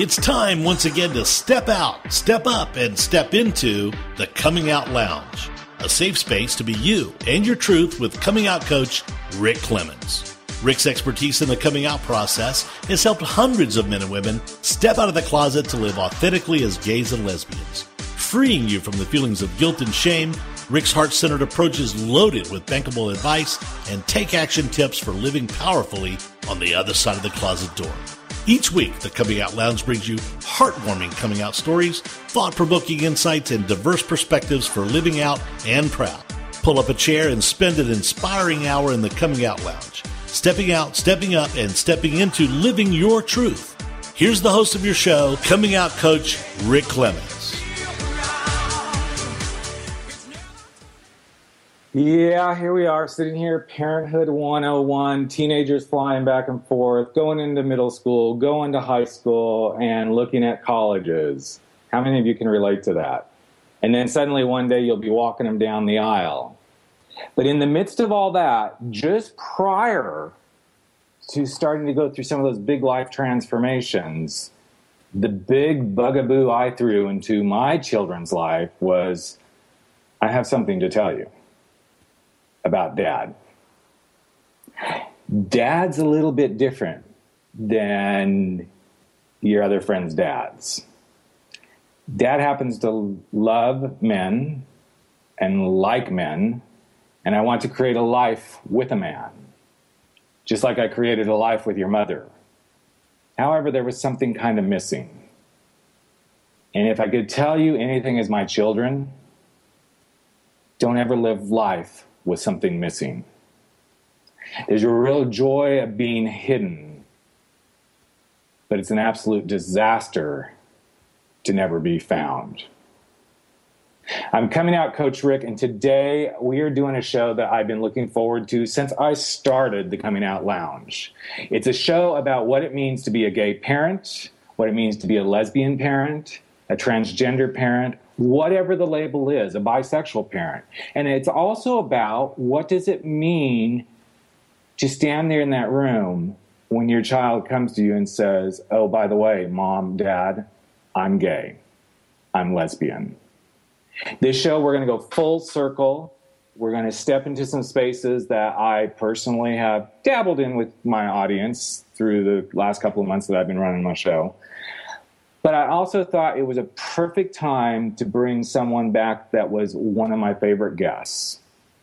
It's time once again to step out, step up, and step into the Coming Out Lounge, a safe space to be you and your truth with coming out coach Rick Clemens. Rick's expertise in the coming out process has helped hundreds of men and women step out of the closet to live authentically as gays and lesbians. Freeing you from the feelings of guilt and shame, Rick's heart-centered approach is loaded with bankable advice and take-action tips for living powerfully on the other side of the closet door. Each week, the Coming Out Lounge brings you heartwarming coming out stories, thought-provoking insights, and diverse perspectives for living out and proud. Pull up a chair and spend an inspiring hour in the Coming Out Lounge, stepping out, stepping up, and stepping into living your truth. Here's the host of your show, Coming Out Coach Rick Clemens. Yeah, here we are, sitting here, Parenthood 101, teenagers flying back and forth, going into middle school, going to high school, and looking at colleges. How many of you can relate to that? And then suddenly one day you'll be walking them down the aisle. But in the midst of all that, just prior to starting to go through some of those big life transformations, the big bugaboo I threw into my children's life was, I have something to tell you about Dad. Dad's a little bit different than your other friends' dads. Dad happens to love men and like men, and I want to create a life with a man, just like I created a life with your mother. However, there was something kind of missing. And if I could tell you anything as my children, don't ever live life with something missing. There's a real joy of being hidden, but it's an absolute disaster to never be found. I'm Coming Out Coach Rick, and today we are doing a show that I've been looking forward to since I started the Coming Out Lounge. It's a show about what it means to be a gay parent, what it means to be a lesbian parent, a transgender parent, whatever the label is, a bisexual parent. And it's also about what does it mean to stand there in that room when your child comes to you and says, oh, by the way, Mom, Dad, I'm gay. I'm lesbian. This show, we're going to go full circle. We're going to step into some spaces that I personally have dabbled in with my audience through the last couple of months that I've been running my show. But I also thought it was a perfect time to bring someone back that was one of my favorite guests.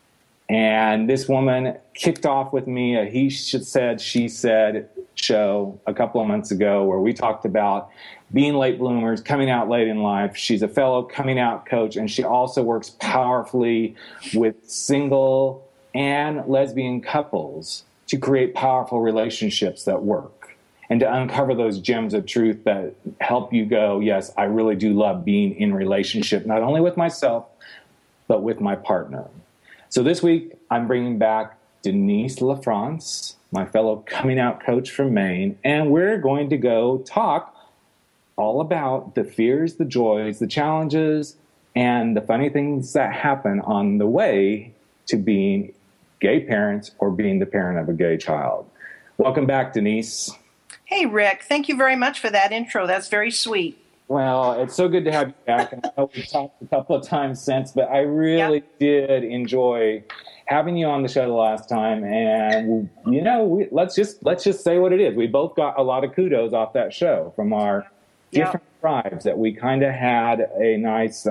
And this woman kicked off with me a He Said, She Said show a couple of months ago where we talked about being late bloomers, coming out late in life. She's a fellow coming out coach, and she also works powerfully with single and lesbian couples to create powerful relationships that work, and to uncover those gems of truth that help you go, yes, I really do love being in relationship, not only with myself, but with my partner. So this week, I'm bringing back Denise LaFrance, my fellow coming out coach from Maine, and we're going to go talk all about the fears, the joys, the challenges, and the funny things that happen on the way to being gay parents or being the parent of a gay child. Welcome back, Denise. Hey, Rick, thank you very much for that intro. That's very sweet. Well, it's so good to have you back. And I know we've talked a couple of times since, but I really did enjoy having you on the show the last time. And, you know, let's just say what it is. We both got a lot of kudos off that show from our different tribes that we kind of had a nice,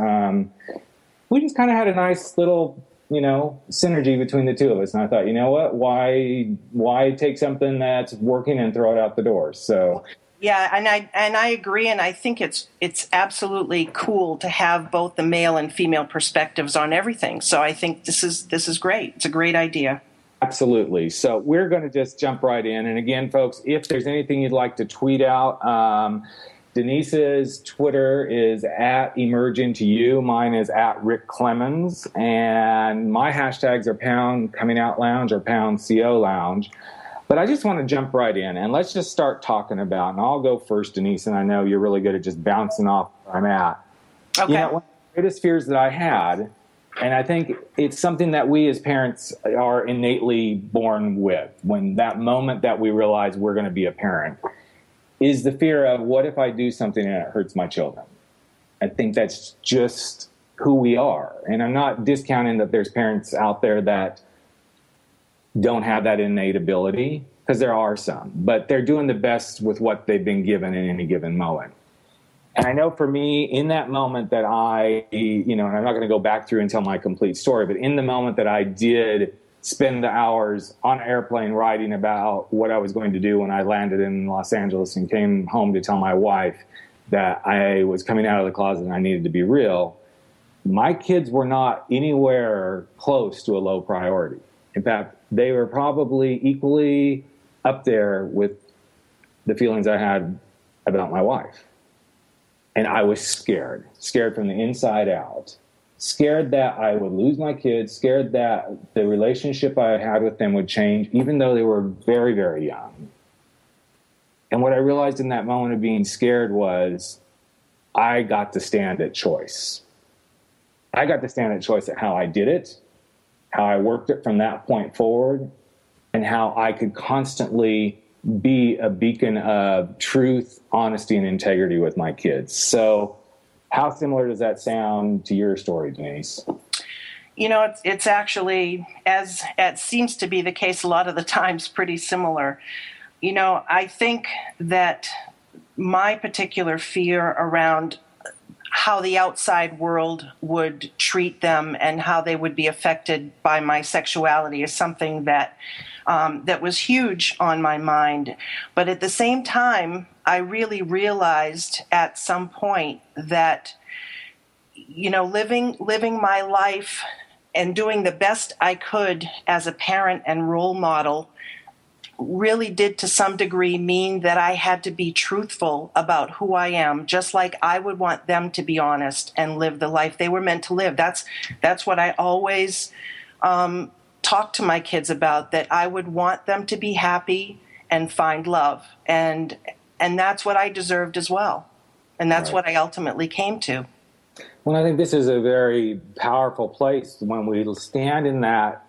we just kind of had a nice little, you know, synergy between the two of us. And I thought, you know what, why take something that's working and throw it out the door? So yeah, and I agree, and I think it's absolutely cool to have both the male and female perspectives on everything. So I think this is great. It's a great idea. Absolutely. So we're going to just jump right in. And again, folks, if there's anything you'd like to tweet out, Denise's Twitter is at @EmergeIntoYou. Mine is at Rick Clemens. And my hashtags are #ComingOutLounge or #CO Lounge. But I just want to jump right in, and let's just start talking about, and I'll go first, Denise, and I know you're really good at just bouncing off where I'm at. Okay. You know, one of the greatest fears that I had, and I think it's something that we as parents are innately born with, when that moment that we realize we're going to be a parent, is the fear of, what if I do something and it hurts my children? I think that's just who we are. And I'm not discounting that there's parents out there that don't have that innate ability, because there are some, but they're doing the best with what they've been given in any given moment. And I know for me, in that moment that and I'm not going to go back through and tell my complete story, but in the moment that I did spend the hours on an airplane writing about what I was going to do when I landed in Los Angeles and came home to tell my wife that I was coming out of the closet and I needed to be real, my kids were not anywhere close to a low priority. In fact, they were probably equally up there with the feelings I had about my wife. And I was scared from the inside out, scared that I would lose my kids, scared that the relationship I had with them would change, even though they were very, very young. And what I realized in that moment of being scared was I got to stand at choice. I got to stand at choice at how I did it, how I worked it from that point forward, and how I could constantly be a beacon of truth, honesty, and integrity with my kids. So how similar does that sound to your story, Denise? It's actually, as it seems to be the case a lot of the times, pretty similar. I think that my particular fear around how the outside world would treat them and how they would be affected by my sexuality is something that was huge on my mind. But at the same time, I really realized at some point that, living my life and doing the best I could as a parent and role model really did to some degree mean that I had to be truthful about who I am, just like I would want them to be honest and live the life they were meant to live. That's what I always talk to my kids about, that I would want them to be happy and find love. And that's what I deserved as well. And that's what I ultimately came to. Well, I think this is a very powerful place when we stand in that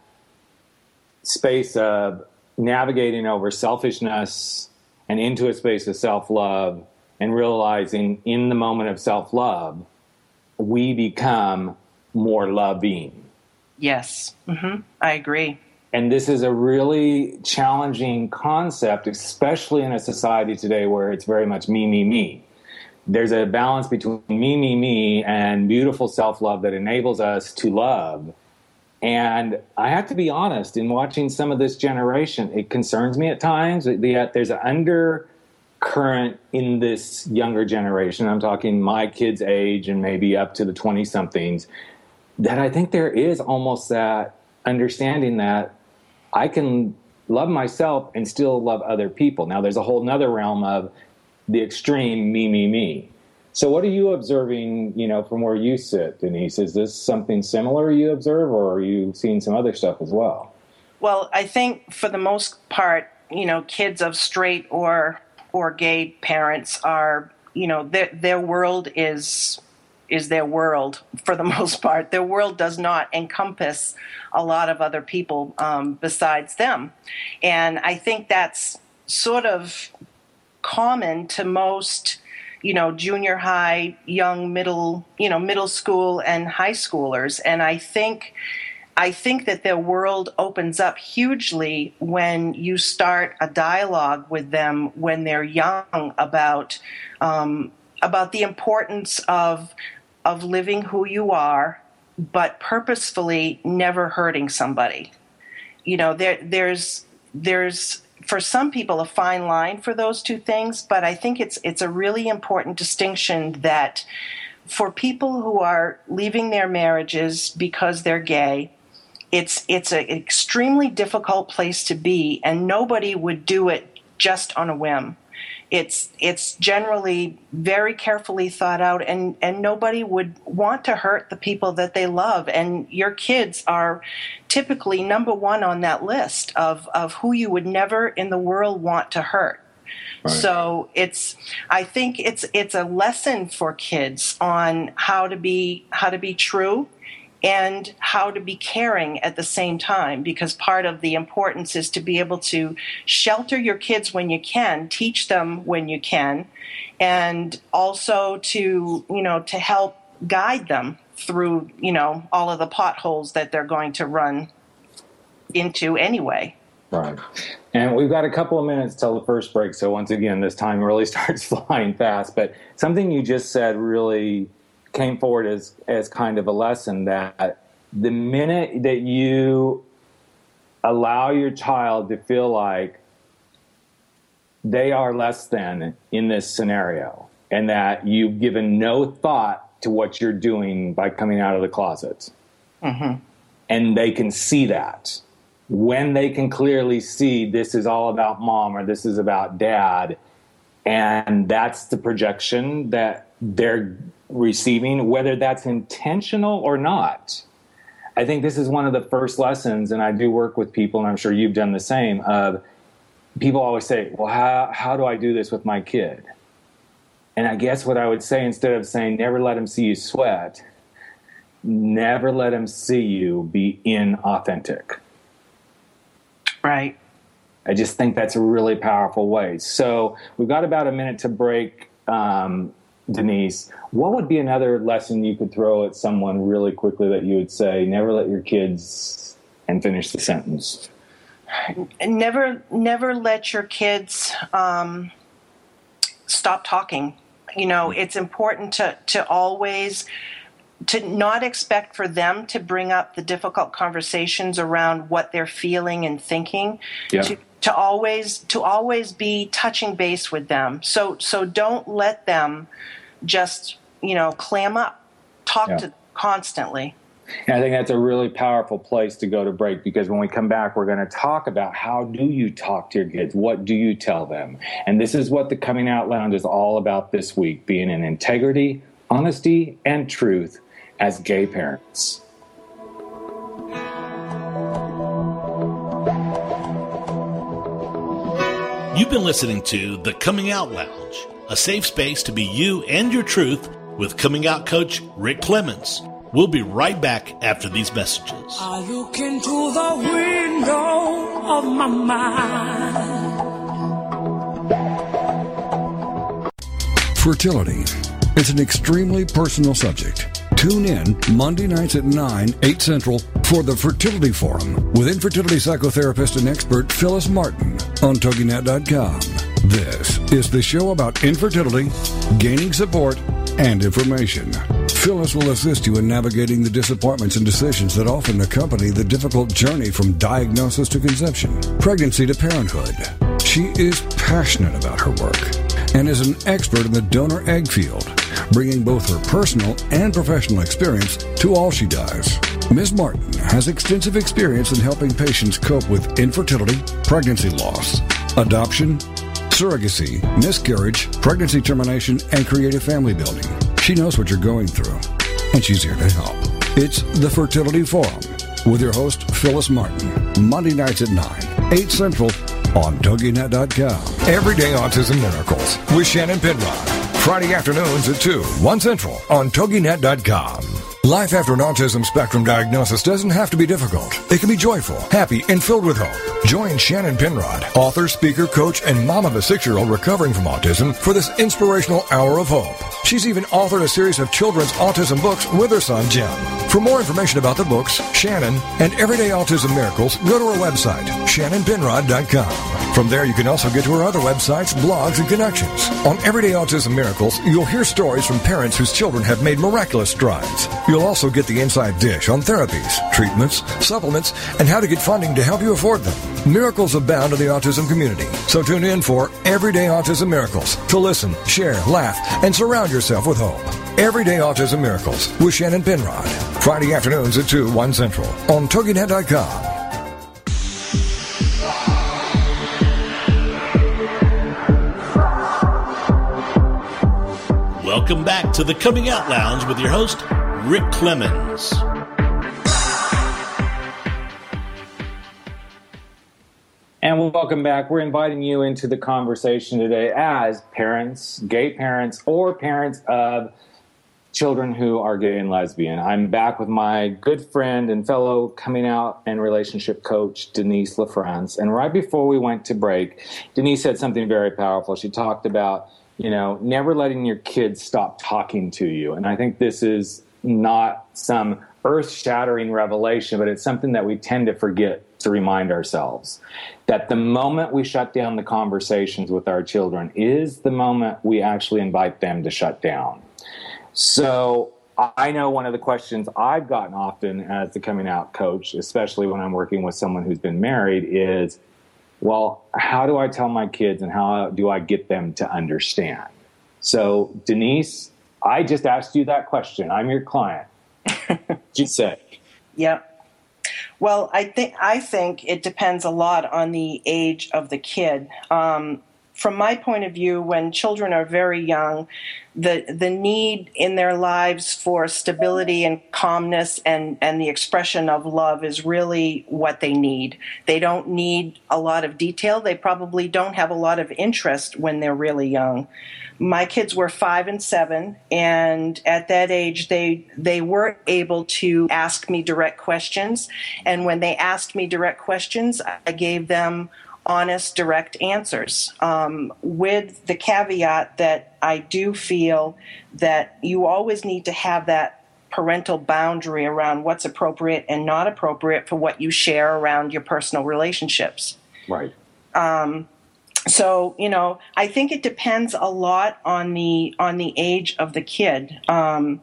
space of navigating over selfishness and into a space of self-love, and realizing in the moment of self-love, we become more loving. Yes, I agree. And this is a really challenging concept, especially in a society today where it's very much me, me, me. There's a balance between me, me, me, and beautiful self-love that enables us to love. And I have to be honest, in watching some of this generation, it concerns me at times. Yet there's an undercurrent in this younger generation, I'm talking my kids' age and maybe up to the 20-somethings, that I think there is almost that understanding that I can love myself and still love other people. Now, there's a whole nother realm of the extreme me, me, me. So what are you observing, from where you sit, Denise? Is this something similar you observe, or are you seeing some other stuff as well? Well, I think for the most part, kids of straight or gay parents are, their world is their world for the most part. Their world does not encompass a lot of other people besides them. And I think that's sort of common to most junior high, young middle school and high schoolers. And I think that their world opens up hugely when you start a dialogue with them when they're young about the importance of living who you are, but purposefully never hurting somebody. There's for some people a fine line for those two things, but I think it's a really important distinction that for people who are leaving their marriages because they're gay, it's an extremely difficult place to be, and nobody would do it just on a whim. It's generally very carefully thought out, and nobody would want to hurt the people that they love. And your kids are typically number one on that list of who you would never in the world want to hurt. Right. So I think it's a lesson for kids on how to be true and how to be caring at the same time, because part of the importance is to be able to shelter your kids when you can, teach them when you can, and also to, to help guide them through, all of the potholes that they're going to run into anyway. Right. And we've got a couple of minutes till the first break. So once again, this time really starts flying fast. But something you just said really came forward as kind of a lesson, that the minute that you allow your child to feel like they are less than in this scenario, and that you've given no thought to what you're doing by coming out of the closet, and they can see that, when they can clearly see this is all about mom or this is about dad, and that's the projection that they're receiving, whether that's intentional or not. I think this is one of the first lessons, and I do work with people, and I'm sure you've done the same, of people always say, well, how do I do this with my kid? And I guess what I would say, instead of saying never let him see you sweat, never let him see you be inauthentic. Right. I just think that's a really powerful way. So we've got about a minute to break. Denise, what would be another lesson you could throw at someone really quickly that you would say, never let your kids, and finish the sentence? Never let your kids stop talking. It's important to always, to not expect for them to bring up the difficult conversations around what they're feeling and thinking. Yeah. To always be touching base with them. So don't let them just, clam up. Talk to them constantly. And I think that's a really powerful place to go to break, because when we come back, we're going to talk about how do you talk to your kids? What do you tell them? And this is what the Coming Out Lounge is all about this week, being in integrity, honesty, and truth as gay parents. You've been listening to The Coming Out Lounge, a safe space to be you and your truth with coming out coach Rick Clemens. We'll be right back after these messages. I look into the window of my mind. Fertility. It's an extremely personal subject. Tune in Monday nights at 9, 8 Central for the Fertility Forum with infertility psychotherapist and expert Phyllis Martin on TogiNet.com. This is the show about infertility, gaining support, and information. Phyllis will assist you in navigating the disappointments and decisions that often accompany the difficult journey from diagnosis to conception, pregnancy to parenthood. She is passionate about her work and is an expert in the donor egg field, bringing both her personal and professional experience to all she does. Ms. Martin has extensive experience in helping patients cope with infertility, pregnancy loss, adoption, surrogacy, miscarriage, pregnancy termination, and creative family building. She knows what you're going through, and she's here to help. It's the Fertility Forum with your host, Phyllis Martin, Monday nights at 9, 8 Central on TogiNet.com. Everyday Autism Miracles with Shannon Penrod. Friday afternoons at 2, 1 Central on TogiNet.com. Life after an autism spectrum diagnosis doesn't have to be difficult. It can be joyful, happy, and filled with hope. Join Shannon Penrod, author, speaker, coach, and mom of a 6-year-old recovering from autism, for this inspirational hour of hope. She's even authored a series of children's autism books with her son, Jim. For more information about the books, Shannon, and Everyday Autism Miracles, go to her website, shannonpenrod.com. From there, you can also get to her other websites, blogs, and connections. On Everyday Autism Miracles, you'll hear stories from parents whose children have made miraculous strides. You'll also get the inside dish on therapies, treatments, supplements, and how to get funding to help you afford them. Miracles abound in the autism community. So tune in for Everyday Autism Miracles to listen, share, laugh, and surround yourself with hope. Everyday Autism Miracles with Shannon Penrod. Friday afternoons at 2, 1 Central on TogiNet.com. Welcome back to the Coming Out Lounge with your host, Rick Clemens. And welcome back. We're inviting you into the conversation today as parents, gay parents, or parents of children who are gay and lesbian. I'm back with my good friend and fellow coming out and relationship coach, Denise LaFrance. And right before we went to break, Denise said something very powerful. She talked about, never letting your kids stop talking to you. And I think this is not some earth-shattering revelation, but it's something that we tend to forget to remind ourselves. That the moment we shut down the conversations with our children is the moment we actually invite them to shut down. So I know one of the questions I've gotten often as the coming out coach, especially when I'm working with someone who's been married, is, well, how do I tell my kids and how do I get them to understand? So, Denise, I just asked you that question. I'm your client. You say. Yeah. Well, I think it depends a lot on the age of the kid. From my point of view, when children are very young, the need in their lives for stability and calmness and the expression of love is really what they need. They don't need a lot of detail. They probably don't have a lot of interest when they're really young. My kids were 5 and 7, and at that age, they were able to ask me direct questions. And when they asked me direct questions, I gave them honest, direct answers, with the caveat that I do feel that you always need to have that parental boundary around what's appropriate and not appropriate for what you share around your personal relationships. Right. So, I think it depends a lot on the age of the kid. I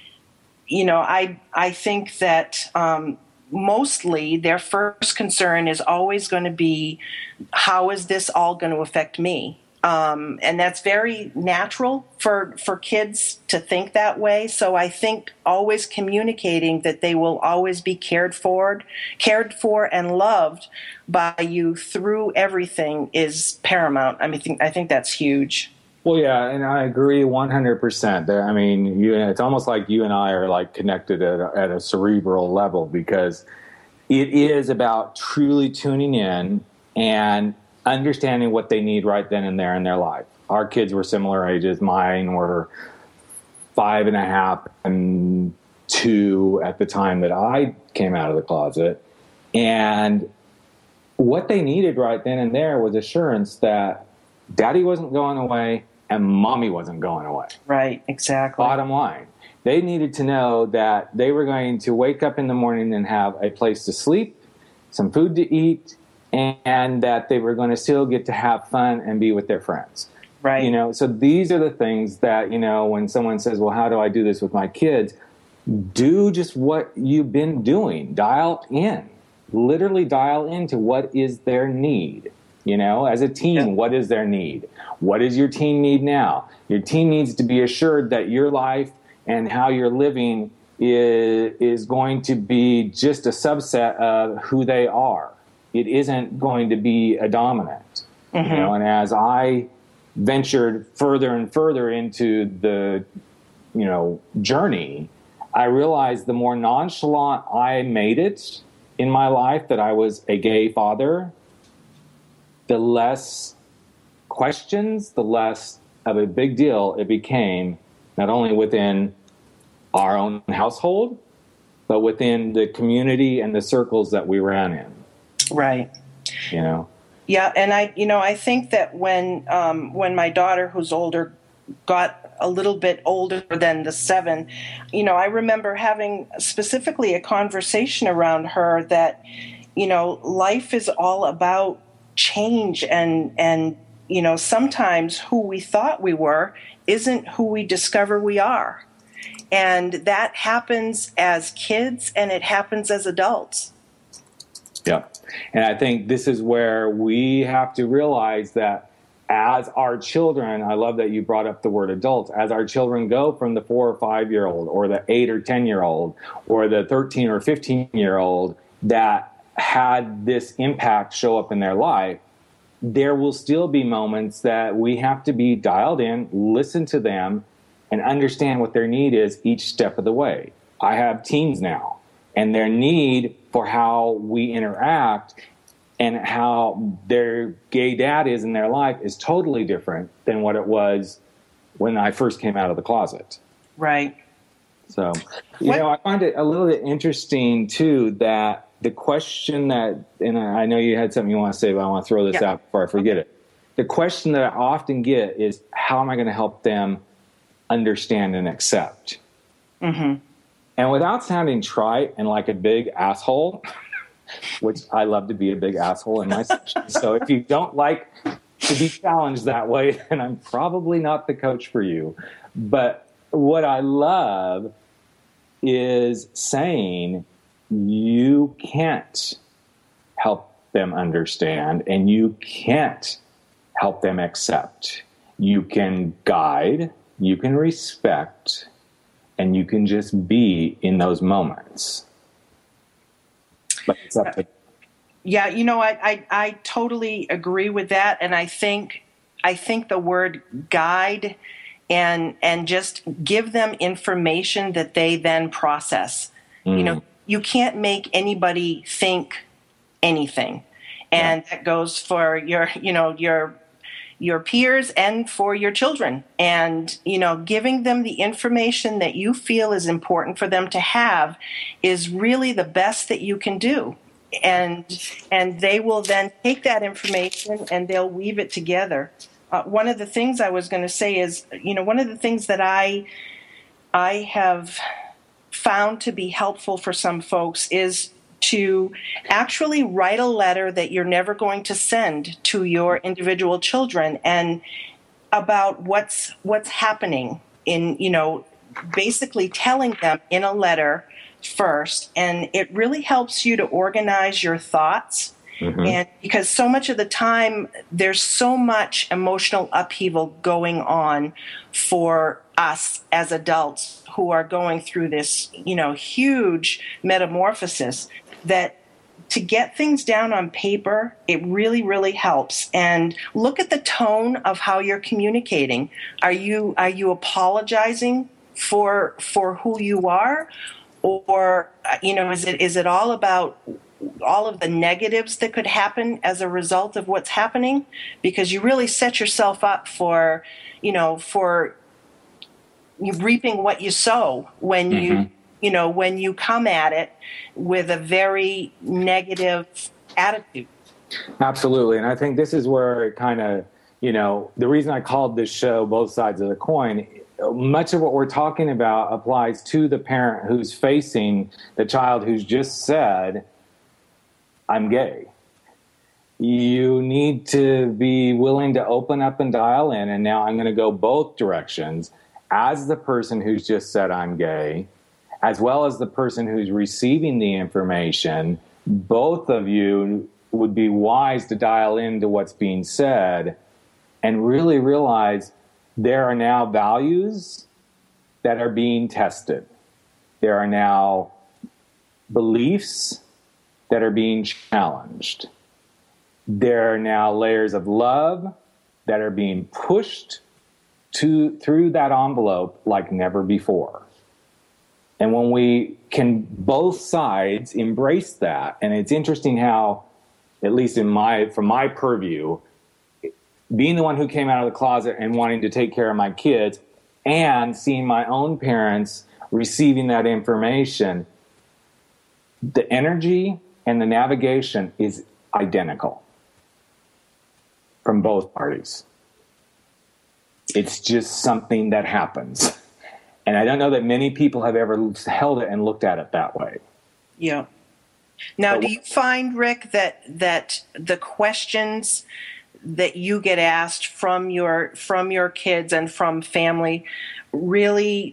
think that mostly their first concern is always going to be, how is this all going to affect me? And that's very natural for kids to think that way. So I think always communicating that they will always be cared for and loved by you through everything is paramount. I think that's huge. Well, yeah, and I agree 100%. I mean, it's almost like you and I are like connected at a cerebral level, because it is about truly tuning in and understanding what they need right then and there in their life. Our kids were similar ages. Mine were 5.5 and 2 at the time that I came out of the closet. And what they needed right then and there was assurance that daddy wasn't going away and mommy wasn't going away. Right, exactly. Bottom line. They needed to know that they were going to wake up in the morning and have a place to sleep, some food to eat, and that they were going to still get to have fun and be with their friends. Right. So these are the things that, when someone says, well, how do I do this with my kids? Do just what you've been doing. Dial in. Literally dial into what is their need. As a teen, What is their need? What does your teen need now? Your teen needs to be assured that your life and how you're living is going to be just a subset of who they are. It isn't going to be a dominant. Mm-hmm. And as I ventured further and further into the, journey, I realized the more nonchalant I made it in my life that I was a gay father, the less questions, the less of a big deal it became, not only within our own household, but within the community and the circles that we ran in. Right. Yeah, and I think that when my daughter, who's older, got a little bit older than the 7, I remember having specifically a conversation around her that, life is all about change and sometimes who we thought we were isn't who we discover we are. And that happens as kids and it happens as adults. Yeah. And I think this is where we have to realize that as our children, I love that you brought up the word adults, as our children go from the 4 or 5-year-old or the 8 or 10-year-old or the 13 or 15-year-old that had this impact show up in their life, there will still be moments that we have to be dialed in, listen to them, and understand what their need is each step of the way. I have teens now, and their need for how we interact and how their gay dad is in their life is totally different than what it was when I first came out of the closet. Right. So, I find it a little bit interesting too that the question that, and I know you had something you want to say, but I want to throw this out before I forget it. The question that I often get is, how am I going to help them understand and accept? Mm-hmm. And without sounding trite and like a big asshole, which I love to be a big asshole in my section. So if you don't like to be challenged that way, then I'm probably not the coach for you. But what I love is saying you can't help them understand and you can't help them accept. You can guide, you can respect, and you can just be in those moments. But it's up to Yeah, I totally agree with that, and I think the word guide and just give them information that they then process. You can't make anybody think anything, and that goes for your peers and for your children. And giving them the information that you feel is important for them to have is really the best that you can do. And they will then take that information and they'll weave it together. One of the things I was going to say is, one of the things that I have found to be helpful for some folks is to actually write a letter that you're never going to send to your individual children and about what's happening in, basically telling them in a letter first. And it really helps you to organize your thoughts. Mm-hmm. And because so much of the time there's so much emotional upheaval going on for us as adults who are going through this, huge metamorphosis, that to get things down on paper, it really, really helps. And look at the tone of how you're communicating. Are you apologizing for who you are? Or, is it all about all of the negatives that could happen as a result of what's happening? Because you really set yourself up for you reaping what you sow when when you come at it with a very negative attitude. Absolutely. And I think this is where it kind of, the reason I called this show Both Sides of the Coin, much of what we're talking about applies to the parent who's facing the child who's just said, I'm gay. You need to be willing to open up and dial in. And now I'm going to go both directions. As the person who's just said I'm gay, as well as the person who's receiving the information, both of you would be wise to dial into what's being said and really realize there are now values that are being tested. There are now beliefs that are being challenged. There are now layers of love that are being pushed through that envelope like never before. And when we can both sides embrace that, and it's interesting how, at least from my purview, being the one who came out of the closet and wanting to take care of my kids and seeing my own parents receiving that information, the energy and the navigation is identical from both parties. It's just something that happens. And I don't know that many people have ever held it and looked at it that way. Yeah. Now, do you find, Rick, that the questions that you get asked from your kids and from family really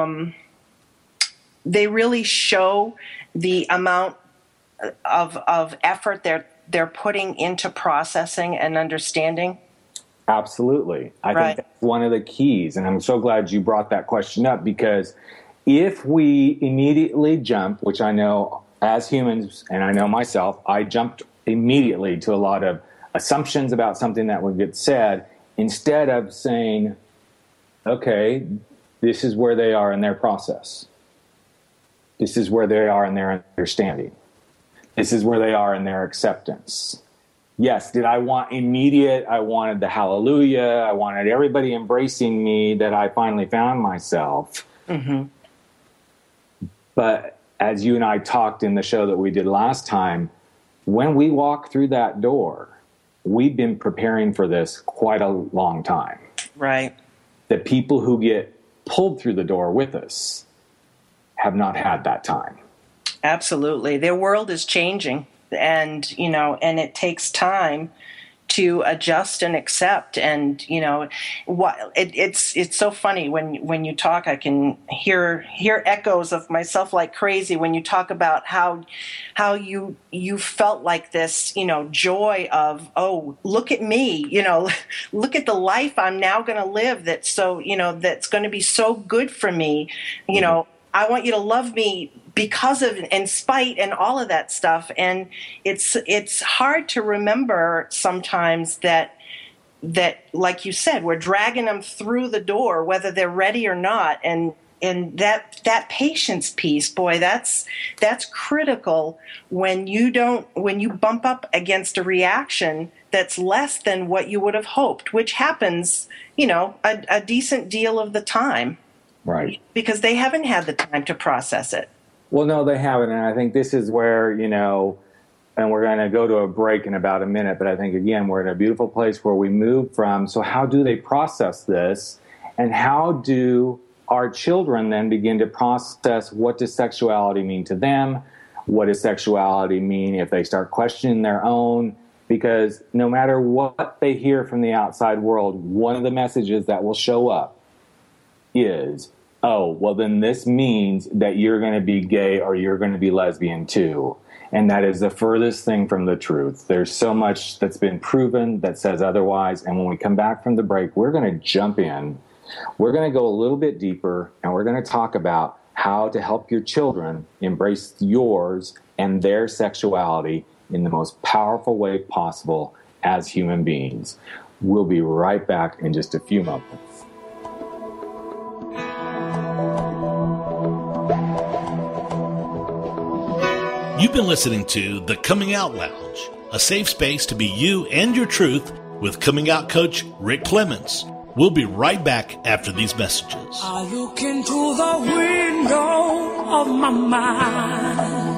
they really show the amount of effort they're putting into processing and understanding? Absolutely. I think that's one of the keys. And I'm so glad you brought that question up, because if we immediately jump, which I know as humans, and I know myself, I jumped immediately to a lot of assumptions about something that would get said, instead of saying, okay, this is where they are in their process. This is where they are in their understanding. This is where they are in their acceptance. Yes, did I want immediate? I wanted the hallelujah. I wanted everybody embracing me that I finally found myself. Mm-hmm. But as you and I talked in the show that we did last time, when we walk through that door, we've been preparing for this quite a long time. Right. The people who get pulled through the door with us have not had that time. Absolutely. Their world is changing, and, you know, and it takes time to adjust and accept. And, you know, it's so funny when you talk, I can hear echoes of myself like crazy when you talk about how you felt like this, you know, joy of, oh, look at me, you know, look at the life I'm now going to live that's so, you know, that's going to be so good for me. You know, I want you to love me because of, in spite, and all of that stuff. And it's hard to remember sometimes that, like you said, we're dragging them through the door, whether they're ready or not. And that patience piece, boy, that's critical when you bump up against a reaction that's less than what you would have hoped, which happens, you know, a decent deal of the time. Right. Because they haven't had the time to process it. Well, no, they haven't. And I think this is where, you know, and we're going to go to a break in about a minute, but I think, again, we're in a beautiful place where we move from, so how do they process this? And how do our children then begin to process, what does sexuality mean to them? What does sexuality mean if they start questioning their own? Because no matter what they hear from the outside world, one of the messages that will show up is, oh, well, then this means that you're going to be gay or you're going to be lesbian too. And that is the furthest thing from the truth. There's so much that's been proven that says otherwise. And when we come back from the break, we're going to jump in. We're going to go a little bit deeper, and we're going to talk about how to help your children embrace yours and their sexuality in the most powerful way possible as human beings. We'll be right back in just a few moments. You've been listening to The Coming Out Lounge, a safe space to be you and your truth with coming out coach Rick Clemens. We'll be right back after these messages. I look into the window of my mind.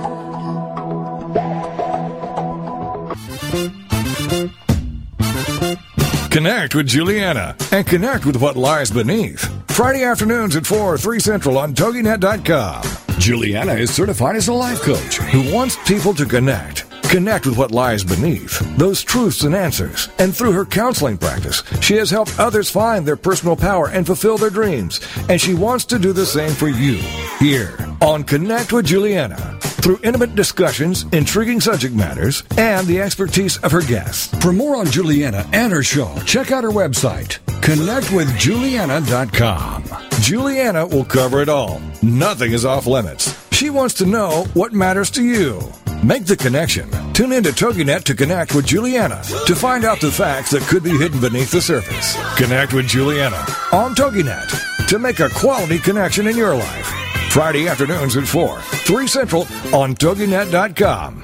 Connect with Juliana and connect with what lies beneath. Friday afternoons at 4, 3 Central on TogiNet.com. Juliana is certified as a life coach who wants people to connect with what lies beneath, those truths and answers. And through her counseling practice, she has helped others find their personal power and fulfill their dreams. And she wants to do the same for you here on Connect with Juliana, through intimate discussions, intriguing subject matters, and the expertise of her guests. For more on Juliana and her show, check out her website, connectwithjuliana.com. Juliana will cover it all. Nothing is off limits. She wants to know what matters to you. Make the connection. Tune in to TogiNet to connect with Juliana to find out the facts that could be hidden beneath the surface. Connect with Juliana on TogiNet to make a quality connection in your life. Friday afternoons at 4, 3 Central on TogiNet.com.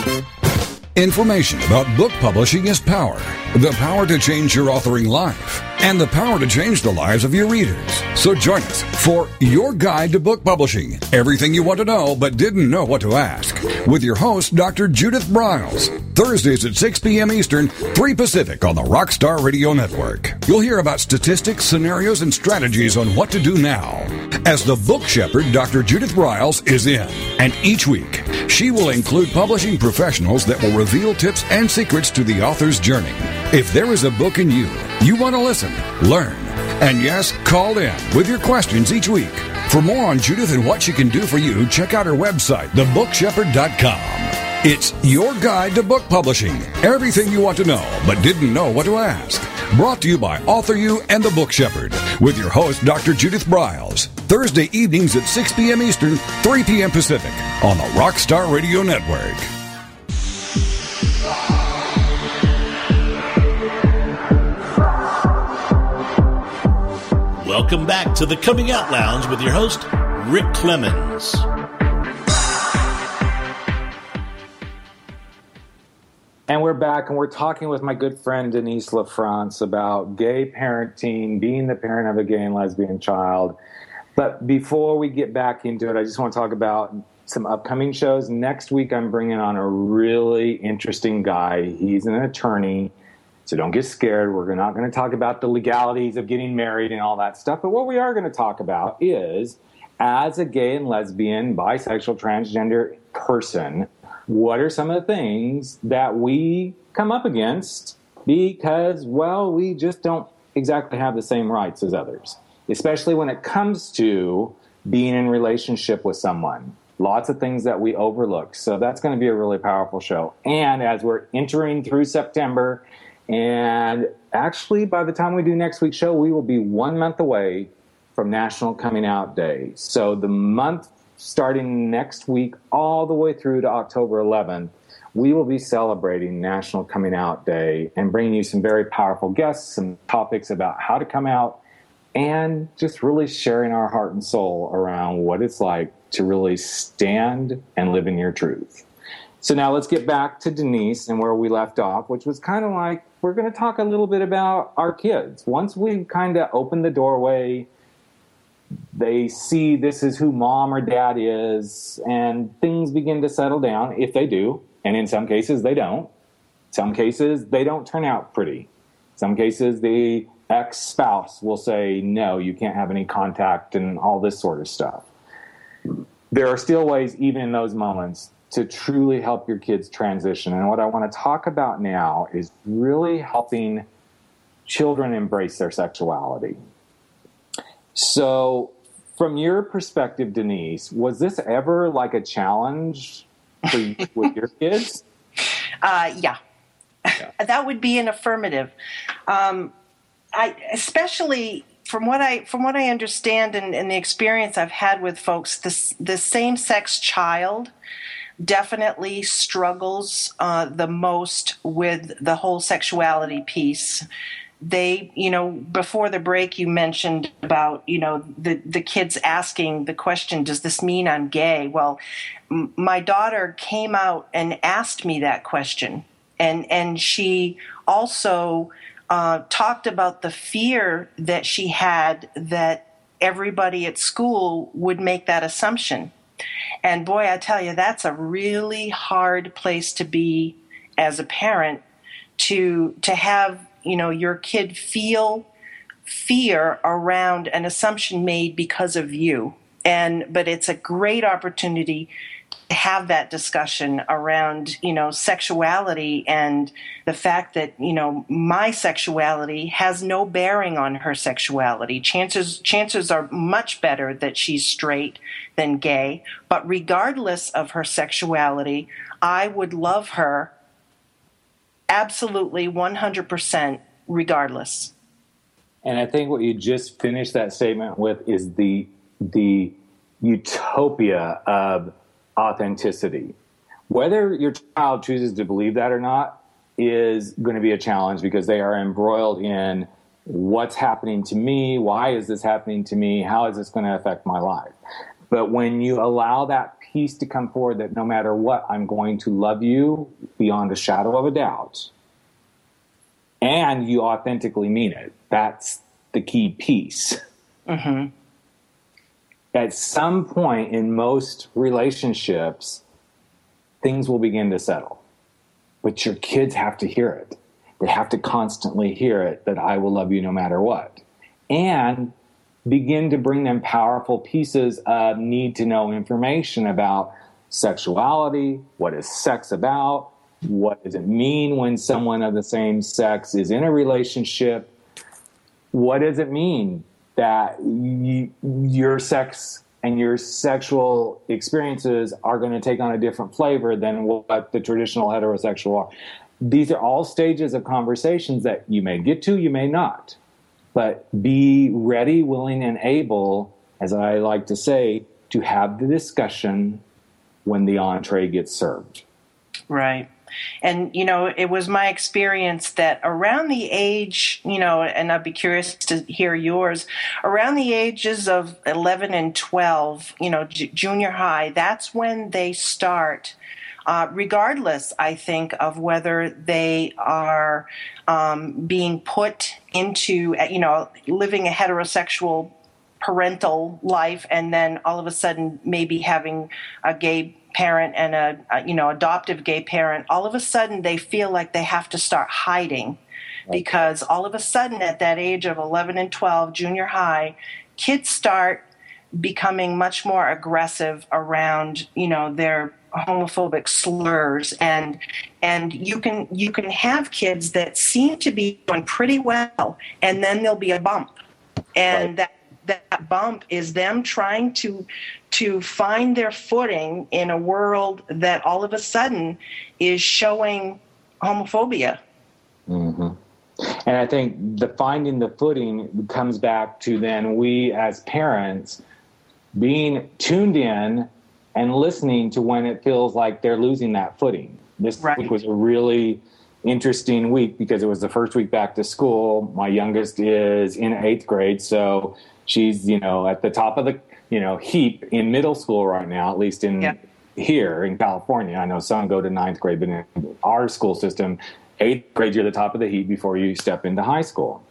Information about book publishing is power. The power to change your authoring life. And the power to change the lives of your readers. So join us for Your Guide to Book Publishing. Everything you want to know but didn't know what to ask. With your host, Dr. Judith Briles. Thursdays at 6 p.m. Eastern, 3 Pacific on the Rockstar Radio Network. You'll hear about statistics, scenarios, and strategies on what to do now. As the book shepherd, Dr. Judith Briles is in. And each week, she will include publishing professionals that will reveal tips and secrets to the author's journey. If there is a book in you want to listen, learn, and yes, call in with your questions each week. For more on Judith and what she can do for you, check out her website, thebookshepherd.com. It's your guide to book publishing. Everything you want to know, but didn't know what to ask. Brought to you by Author You and The Book Shepherd, with your host, Dr. Judith Briles. Thursday evenings at 6 p.m. Eastern, 3 p.m. Pacific, on the Rockstar Radio Network. Welcome back to the Coming Out Lounge with your host, Rick Clemens. And we're back, and we're talking with my good friend Denise LaFrance about gay parenting, being the parent of a gay and lesbian child. But before we get back into it, I just want to talk about some upcoming shows. Next week, I'm bringing on a really interesting guy. He's an attorney, so don't get scared. We're not going to talk about the legalities of getting married and all that stuff. But what we are going to talk about is, as a gay and lesbian, bisexual, transgender person, what are some of the things that we come up against because, well, we just don't exactly have the same rights as others, especially when it comes to being in relationship with someone. Lots of things that we overlook. So that's going to be a really powerful show. And as we're entering through September, and actually by the time we do next week's show, we will be 1 month away from National Coming Out Day. So the month starting next week all the way through to October 11th, we will be celebrating National Coming Out Day and bringing you some very powerful guests, some topics about how to come out, and just really sharing our heart and soul around what it's like to really stand and live in your truth. So now let's get back to Denise and where we left off, which was kind of like, we're going to talk a little bit about our kids. Once we kind of open the doorway, they see this is who mom or dad is, and things begin to settle down, if they do. And in some cases, they don't. Some cases, they don't turn out pretty. Some cases, the ex-spouse will say, no, you can't have any contact and all this sort of stuff. There are still ways, even in those moments, to truly help your kids transition. And what I want to talk about now is really helping children embrace their sexuality. So from your perspective, Denise, was this ever like a challenge for you with your kids? Yeah. That would be an affirmative. Especially from what I understand and the experience I've had with folks, the same-sex child definitely struggles the most with the whole sexuality piece. They, before the break, you mentioned about, the kids asking the question, does this mean I'm gay? Well, my daughter came out and asked me that question. And she also talked about the fear that she had that everybody at school would make that assumption. And boy, I tell you, that's a really hard place to be as a parent, to have, your kid feel fear around an assumption made because of you. But it's a great opportunity to have that discussion around, sexuality and the fact that, my sexuality has no bearing on her sexuality. Chances are much better that she's straight than gay. But regardless of her sexuality, I would love her absolutely 100% regardless. And I think what you just finished that statement with is the utopia of authenticity. Whether your child chooses to believe that or not is going to be a challenge, because they are embroiled in what's happening to me, why is this happening to me, how is this going to affect my life. But when you allow that piece to come forward, that no matter what, I'm going to love you beyond a shadow of a doubt, and you authentically mean it, that's the key piece. Mm-hmm. At some point in most relationships, things will begin to settle. But your kids have to hear it. They have to constantly hear it, that I will love you no matter what. And begin to bring them powerful pieces of need-to-know information about sexuality, what is sex about, what does it mean when someone of the same sex is in a relationship, what does it mean that your sex and your sexual experiences are going to take on a different flavor than what the traditional heterosexual are. These are all stages of conversations that you may get to, you may not. But be ready, willing, and able, as I like to say, to have the discussion when the entree gets served. Right. And, it was my experience that around the age, and I'd be curious to hear yours, around the ages of 11 and 12, junior high, that's when they start, regardless, I think, of whether they are being put into, living a heterosexual parental life, and then all of a sudden maybe having a gay parent and a adoptive gay parent, all of a sudden they feel like they have to start hiding, because all of a sudden at that age of 11 and 12, junior high, kids start becoming much more aggressive around, their homophobic slurs, and you can have kids that seem to be doing pretty well, and then there'll be a bump, and that bump is them trying to find their footing in a world that all of a sudden is showing homophobia. Mm-hmm. And I think the finding the footing comes back to then we as parents being tuned in and listening to when it feels like they're losing that footing. This week was a really interesting week because it was the first week back to school. My youngest is in 8th grade, so she's, at the top of the, heap in middle school right now, at least here in California. I know some go to 9th grade, but in our school system, 8th grade, you're the top of the heap before you step into high school.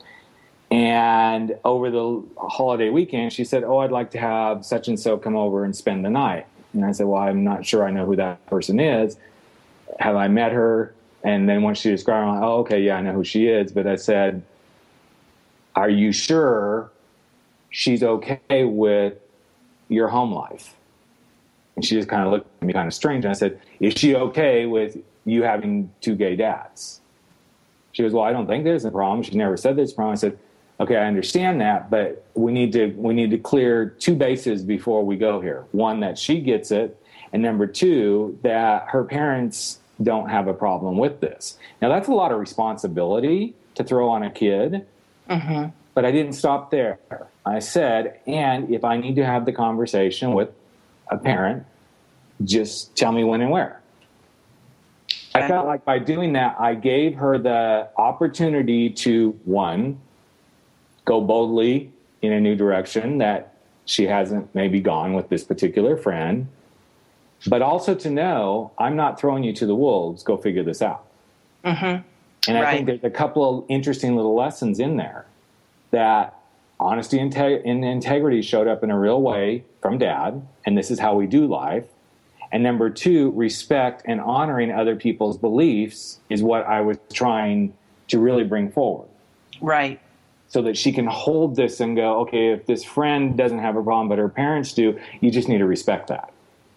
And over the holiday weekend, she said, I'd like to have such and so come over and spend the night. And I said, well, I'm not sure I know who that person is. Have I met her? And then once she described her, I'm like, okay, yeah, I know who she is. But I said, are you sure she's okay with your home life? And she just kind of looked at me kind of strange. And I said, is she okay with you having 2 gay dads? She goes, well, I don't think there's a problem. She never said there's a problem. I said, okay, I understand that, but we need to clear 2 bases before we go here. One, that she gets it, and number 2, that her parents don't have a problem with this. Now, that's a lot of responsibility to throw on a kid, but I didn't stop there. I said, and if I need to have the conversation with a parent, just tell me when and where. I felt like by doing that, I gave her the opportunity to, 1, go boldly in a new direction that she hasn't maybe gone with this particular friend, but also to know I'm not throwing you to the wolves. Go figure this out. And I think there's a couple of interesting little lessons in there that honesty and integrity showed up in a real way from Dad, and this is how we do life. And number 2, respect and honoring other people's beliefs is what I was trying to really bring forward. Right. So that she can hold this and go, okay, if this friend doesn't have a problem, but her parents do, you just need to respect that.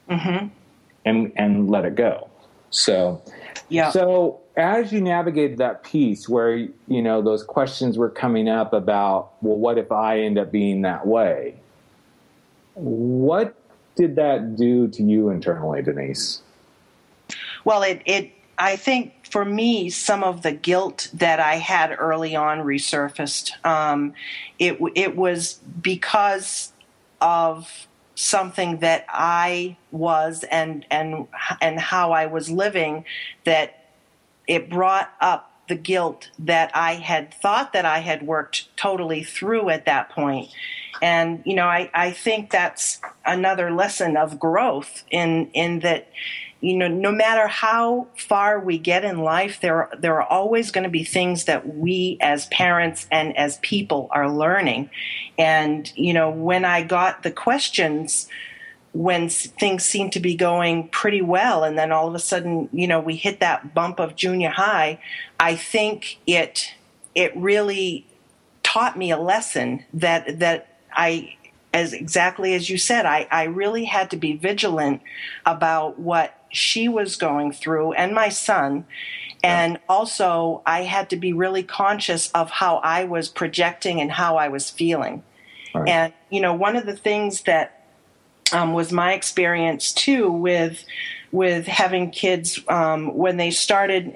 And let it go. So as you navigated that piece where, those questions were coming up about, well, what if I end up being that way? What did that do to you internally, Denise? Well, I think for me, some of the guilt that I had early on resurfaced. It was because of something that I was and how I was living, that it brought up the guilt that I had thought that I had worked totally through at that point. And, I think that's another lesson of growth in that, no matter how far we get in life, there are always going to be things that we as parents and as people are learning. And, when I got the questions, when things seemed to be going pretty well, and then all of a sudden, we hit that bump of junior high, I think it really taught me a lesson that I, as exactly as you said, I really had to be vigilant about what she was going through and my son. And also I had to be really conscious of how I was projecting and how I was feeling. Right. And, one of the things that was my experience too with having kids when they started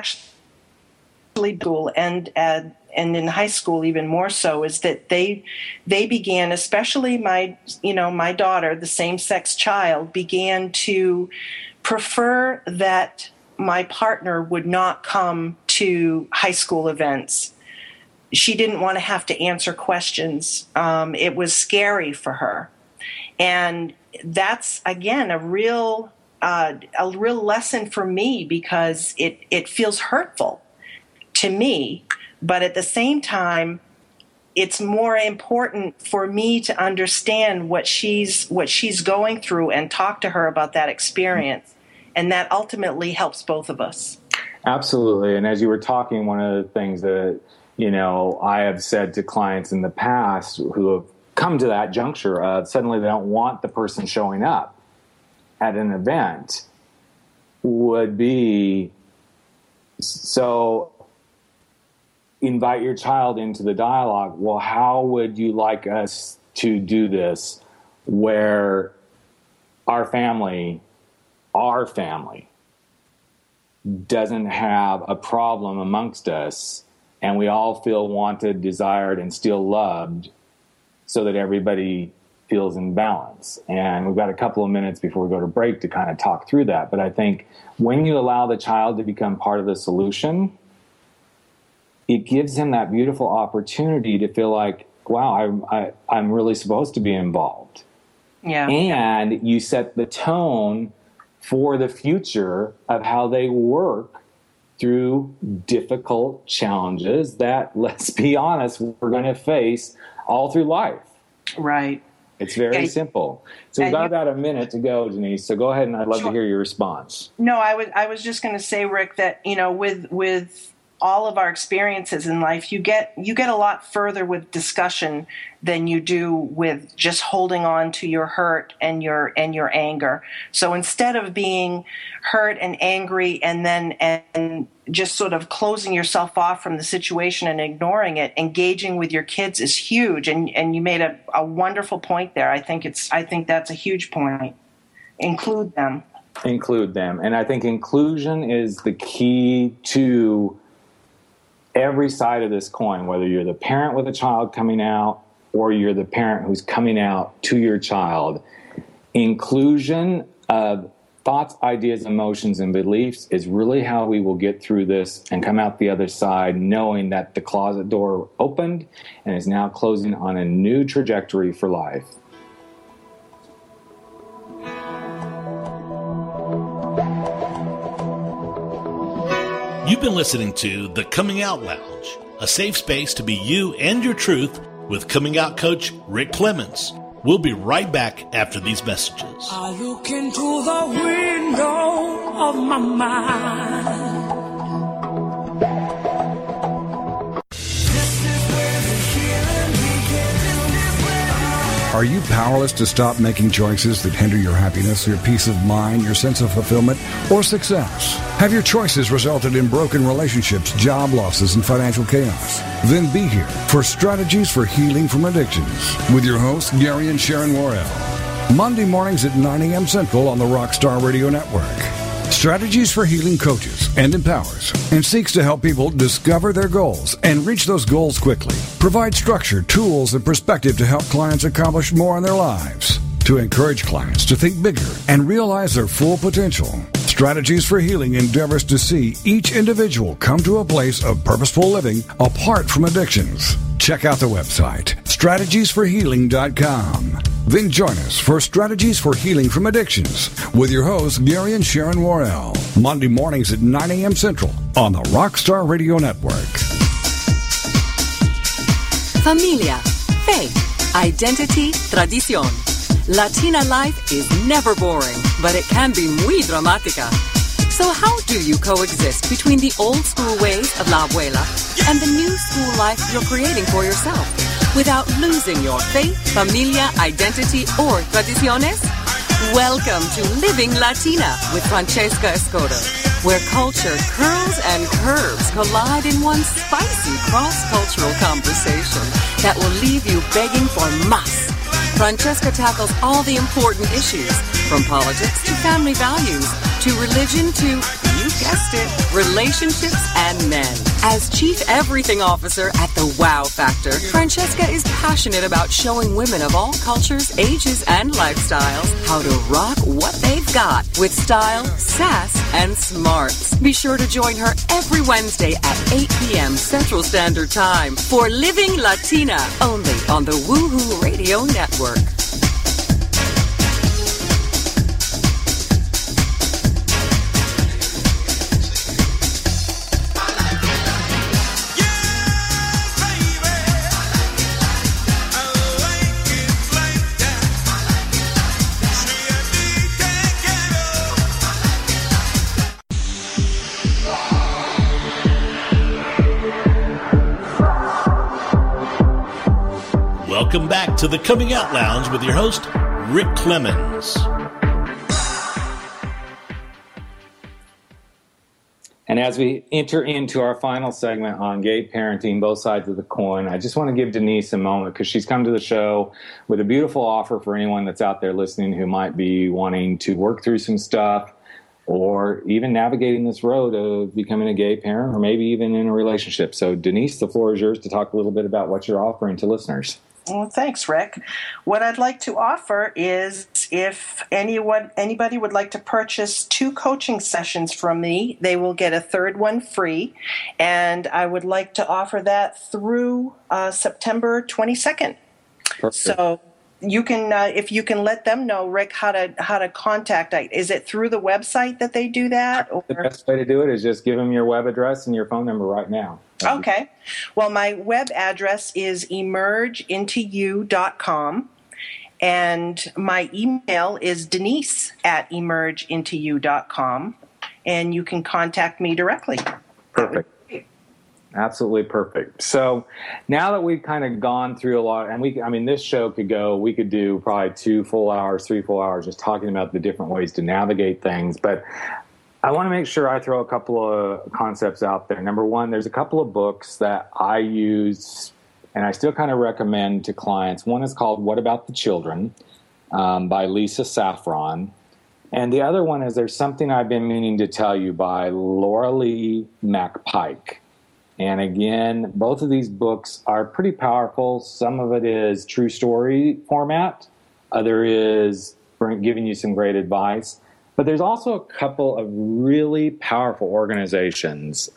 school and in high school even more so, is that they began, especially my daughter, the same-sex child, began to prefer that my partner would not come to high school events. She didn't want to have to answer questions. It was scary for her. And that's, again, a real lesson for me, because it feels hurtful to me. But at the same time, it's more important for me to understand what she's going through and talk to her about that experience. And that ultimately helps both of us. Absolutely. And as you were talking, one of the things that, I have said to clients in the past who have come to that juncture of suddenly they don't want the person showing up at an event would be, so invite your child into the dialogue. Well, how would you like us to do this where our family doesn't have a problem amongst us and we all feel wanted, desired, and still loved so that everybody feels in balance? And we've got a couple of minutes before we go to break to kind of talk through that. But I think when you allow the child to become part of the solution, it gives him that beautiful opportunity to feel like, wow, I'm really supposed to be involved. Yeah. And you set the tone for the future of how they work through difficult challenges that, let's be honest, we're going to face all through life. Right. It's very simple. So we've got about a minute to go, Denise. So go ahead, and I'd love to hear your response. No, I was just going to say, Rick, that with all of our experiences in life, you get a lot further with discussion than you do with just holding on to your hurt and your anger. So instead of being hurt and angry and just sort of closing yourself off from the situation and ignoring it, engaging with your kids is huge. And you made a wonderful point there. I think that's a huge point. Include them. And I think inclusion is the key to every side of this coin, whether you're the parent with a child coming out or you're the parent who's coming out to your child. Inclusion of thoughts, ideas, emotions, and beliefs is really how we will get through this and come out the other side knowing that the closet door opened and is now closing on a new trajectory for life. You've been listening to The Coming Out Lounge, a safe space to be you and your truth with coming out coach Rick Clemens. We'll be right back after these messages. I look into the window of my mind. Are you powerless to stop making choices that hinder your happiness, your peace of mind, your sense of fulfillment, or success? Have your choices resulted in broken relationships, job losses, and financial chaos? Then be here for Strategies for Healing from Addictions with your hosts, Gary and Sharon Worrell. Monday mornings at 9 a.m. Central on the Rockstar Radio Network. Strategies for Healing coaches and empowers and seeks to help people discover their goals and reach those goals quickly. Provide structure, tools, and perspective to help clients accomplish more in their lives. To encourage clients to think bigger and realize their full potential. Strategies for Healing endeavors to see each individual come to a place of purposeful living apart from addictions. Check out the website, strategiesforhealing.com. Then join us for Strategies for Healing from Addictions with your hosts, Gary and Sharon Worrell. Monday mornings at 9 a.m. Central on the Rockstar Radio Network. Familia, faith, identity, tradición. Latina life is never boring, but it can be muy dramática. So how do you coexist between the old school ways of La Abuela and the new school life you're creating for yourself without losing your faith, familia, identity, or tradiciones? Welcome to Living Latina with Francesca Escoto, where culture curls and curves collide in one spicy cross-cultural conversation that will leave you begging for más. Francesca tackles all the important issues, from politics to family values, to religion to, you guessed it, relationships and men. As Chief Everything Officer at the Wow Factor, Francesca is passionate about showing women of all cultures, ages, and lifestyles how to rock what they've got with style, sass, and smarts. Be sure to join her every Wednesday at 8 p.m. Central Standard Time for Living Latina, only on the Woohoo Radio Network. welcome back to the Coming Out Lounge with your host, Rick Clemens. And as we enter into our final segment on gay parenting, both sides of the coin, I just want to give Denise a moment because she's come to the show with a beautiful offer for anyone that's out there listening who might be wanting to work through some stuff or even navigating this road of becoming a gay parent or maybe even in a relationship. So, Denise, the floor is yours to talk a little bit about what you're offering to listeners. Well, thanks, Rick. What I'd like to offer is if anybody would like to purchase 2 coaching sessions from me, they will get a third one free. And I would like to offer that through September 22nd. Perfect. So you can, if you can let them know, Rick, how to contact. Is it through the website that they do that? Or? The best way to do it is just give them your web address and your phone number right now. Okay. Well, my web address is emergeintoyou.com, and my email is denise@emergeintoyou.com, and you can contact me directly. Perfect. Absolutely perfect. So now that we've kind of gone through a lot, and this show we could do probably 2 full hours, 3 full hours just talking about the different ways to navigate things. But I want to make sure I throw a couple of concepts out there. Number one, there's a couple of books that I use and I still kind of recommend to clients. One is called What About the Children by Lisa Saffron. And the other one is There's Something I've Been Meaning to Tell You by Laura Lee McPike. And again, both of these books are pretty powerful. Some of it is true story format. Other is giving you some great advice. But there's also a couple of really powerful organizations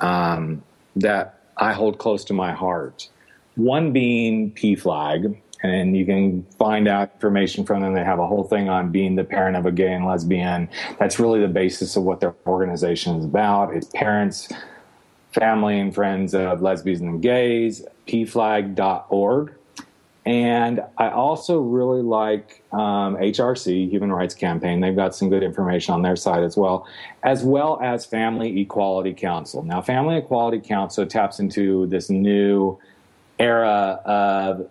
that I hold close to my heart. One being PFLAG, and you can find out information from them. They have a whole thing on being the parent of a gay and lesbian. That's really the basis of what their organization is about. It's parents, family, and friends of lesbians and gays, pflag.org. And I also really like HRC, Human Rights Campaign. They've got some good information on their site as well as Family Equality Council. Now, Family Equality Council taps into this new era of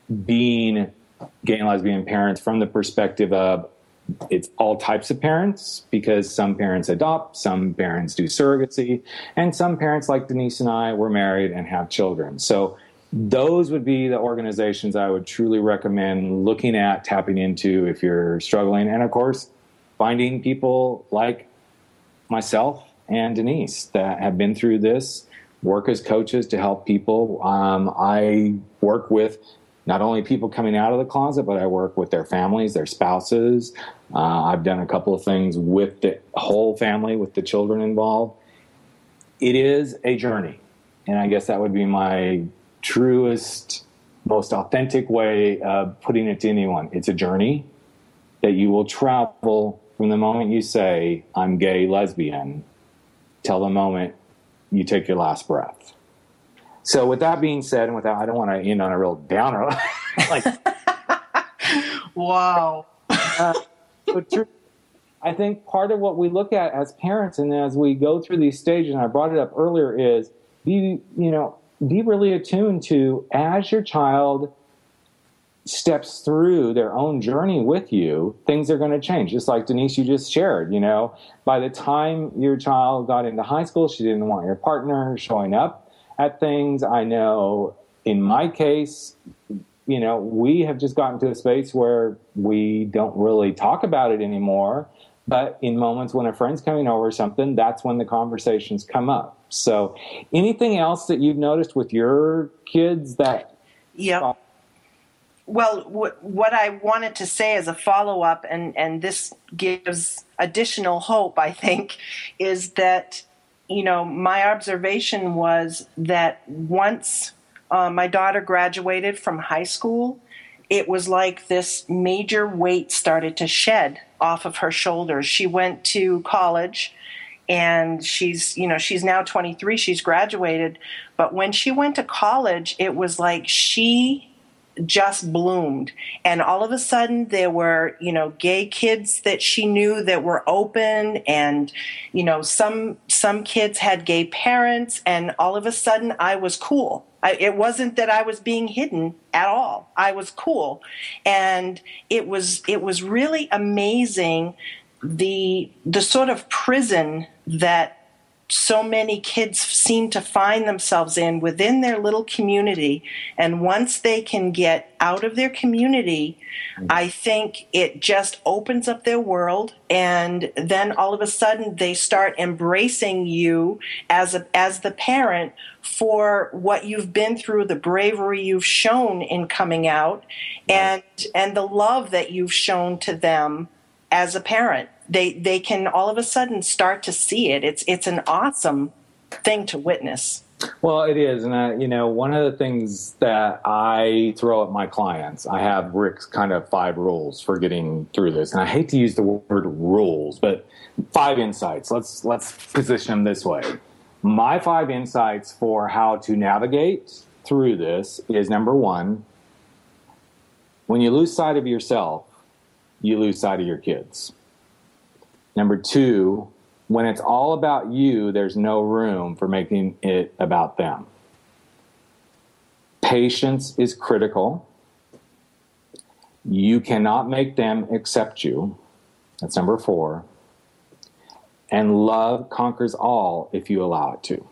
being gay and lesbian parents from the perspective of it's all types of parents, because some parents adopt, some parents do surrogacy, and some parents like Denise and I were married and have children. So those would be the organizations I would truly recommend looking at, tapping into if you're struggling. And of course, finding people like myself and Denise that have been through this, work as coaches to help people. I work with not only people coming out of the closet, but I work with their families, their spouses. I've done a couple of things with the whole family, with the children involved. It is a journey. And I guess that would be my truest, most authentic way of putting it to anyone. It's a journey that you will travel from the moment you say, I'm gay, lesbian, till the moment you take your last breath. So with that being said, and I don't want to end on a real downer. Wow. But I think part of what we look at as parents and as we go through these stages, and I brought it up earlier, is be really attuned to, as your child steps through their own journey with you, things are going to change. Just like Denise, you just shared, by the time your child got into high school, she didn't want your partner showing up at things. I know in my case, we have just gotten to a space where we don't really talk about it anymore. But in moments when a friend's coming over or something, that's when the conversations come up. So anything else that you've noticed with your kids that... Yeah. Well, what I wanted to say as a follow-up, and this gives additional hope, I think, is that, my observation was that once my daughter graduated from high school, it was like this major weight started to shed off of her shoulders. She went to college, and she's now 23, she's graduated. But when she went to college, it was like she just bloomed. And all of a sudden there were, gay kids that she knew that were open, and, some some kids had gay parents, and all of a sudden I was cool. It wasn't that I was being hidden at all. I was cool. And it was really amazing the sort of prison that so many kids seem to find themselves in within their little community. And once they can get out of their community, I think it just opens up their world. And then all of a sudden they start embracing you as the parent for what you've been through, the bravery you've shown in coming out, and the love that you've shown to them as a parent. They can all of a sudden start to see it. It's an awesome thing to witness. Well, it is. And, one of the things that I throw at my clients, I have Rick's kind of 5 rules for getting through this. And I hate to use the word rules, but 5 insights. Let's position them this way. My 5 insights for how to navigate through this is, number 1, when you lose sight of yourself, you lose sight of your kids. Number 2, when it's all about you, there's no room for making it about them. Patience is critical. You cannot make them accept you. That's number 4. And love conquers all if you allow it to.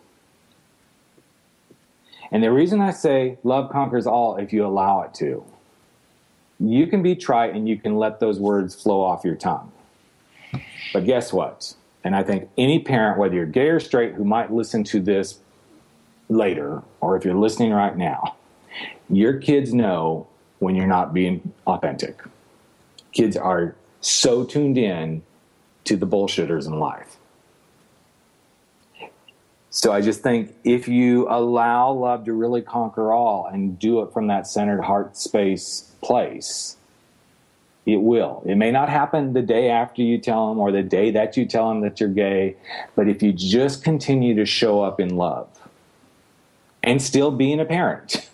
And the reason I say love conquers all if you allow it to, you can be trite and you can let those words flow off your tongue. But guess what? And I think any parent, whether you're gay or straight, who might listen to this later, or if you're listening right now, your kids know when you're not being authentic. Kids are so tuned in to the bullshitters in life. So I just think if you allow love to really conquer all and do it from that centered heart space place, it will. It may not happen the day after you tell them or the day that you tell them that you're gay, but if you just continue to show up in love and still being a parent,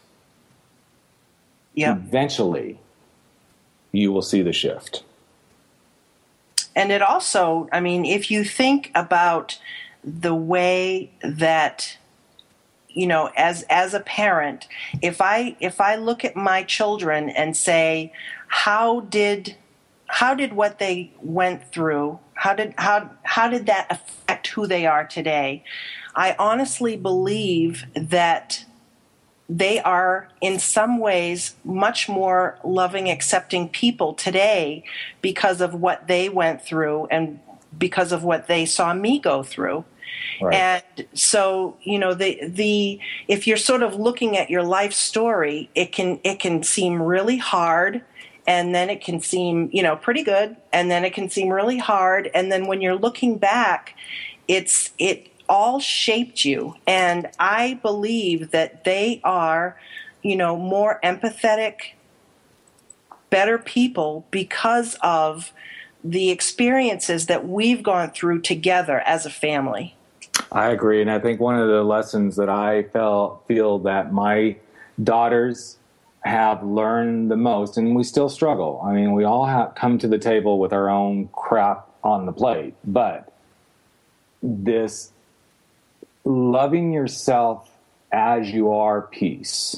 eventually you will see the shift. And it also, if you think about the way that, as a parent, if I look at my children and say, how did what they went through, how did that affect who they are today? I honestly believe that they are in some ways much more loving, accepting people today because of what they went through and because of what they saw me go through. Right. And so, if you're sort of looking at your life story, it can seem really hard. And then it can seem, pretty good. And then it can seem really hard. And then when you're looking back, it all shaped you. And I believe that they are, more empathetic, better people because of the experiences that we've gone through together as a family. I agree. And I think one of the lessons that I feel that my daughters have learned the most, and we still struggle. We all have come to the table with our own crap on the plate, but this loving yourself as you are piece,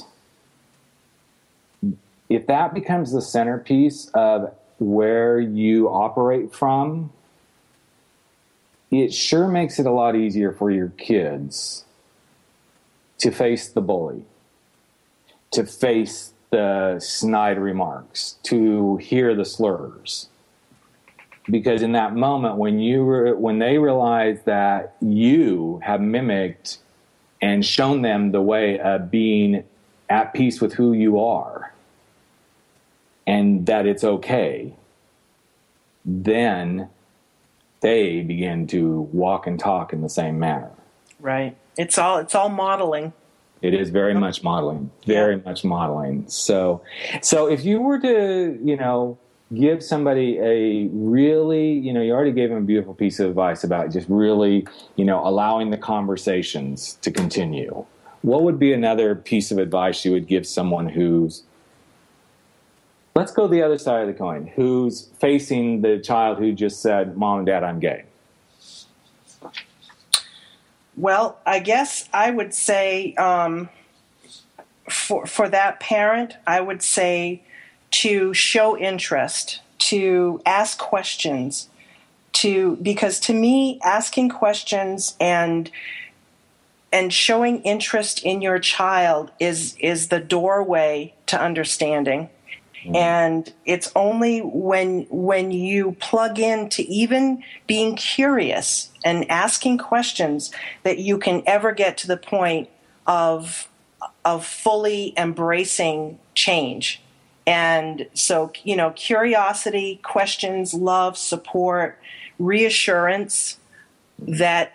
if that becomes the centerpiece of where you operate from, it sure makes it a lot easier for your kids to face the bully, to face the snide remarks, to hear the slurs. Because in that moment, when they realize that you have mimicked and shown them the way of being at peace with who you are, and that it's okay, then they begin to walk and talk in the same manner. Right. It's all modeling. It is very much modeling, very much modeling. So if you were to, give somebody a really, you already gave them a beautiful piece of advice about just really, allowing the conversations to continue. What would be another piece of advice you would give someone who's, let's go the other side of the coin, who's facing the child who just said, Mom and Dad, I'm gay? Well, I guess I would say for that parent, I would say to show interest, to ask questions, because to me, asking questions and showing interest in your child is the doorway to understanding. And it's only when you plug into even being curious and asking questions that you can ever get to the point of fully embracing change. And so, curiosity, questions, love, support, reassurance that,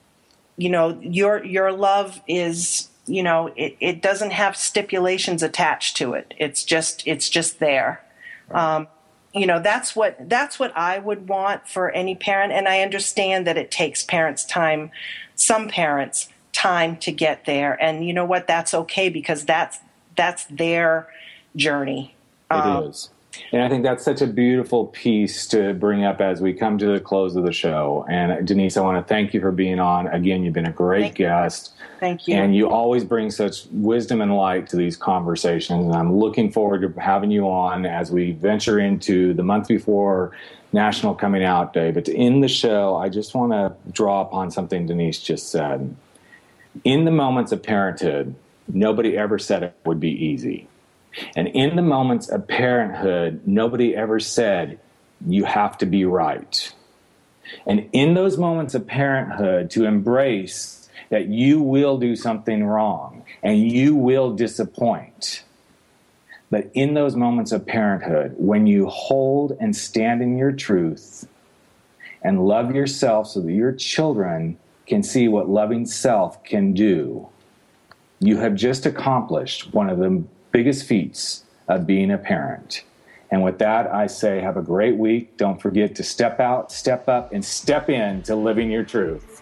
your love is, it doesn't have stipulations attached to it. It's just there. Right. That's what I would want for any parent. And I understand that it takes some parents time to get there. And you know what? That's okay, because that's their journey. It is. And I think that's such a beautiful piece to bring up as we come to the close of the show. And Denise, I want to thank you for being on. Again, you've been a great guest. Thank you. And you always bring such wisdom and light to these conversations. And I'm looking forward to having you on as we venture into the month before National Coming Out Day. But to end the show, I just want to draw upon something Denise just said. In the moments of parenthood, nobody ever said it would be easy. And in the moments of parenthood, nobody ever said, you have to be right. And in those moments of parenthood, to embrace that you will do something wrong and you will disappoint. But in those moments of parenthood, when you hold and stand in your truth and love yourself so that your children can see what loving self can do, you have just accomplished one of the biggest feats of being a parent. And with that, I say have a great week. Don't forget to step out, step up, and step in to living your truth.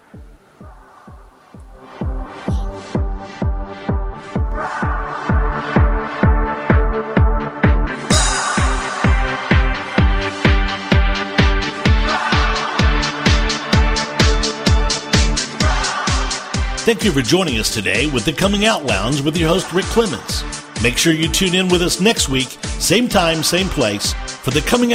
Thank you for joining us today with the Coming Out Lounge with your host, Rick Clemens. Make sure you tune in with us next week, same time, same place, for the Coming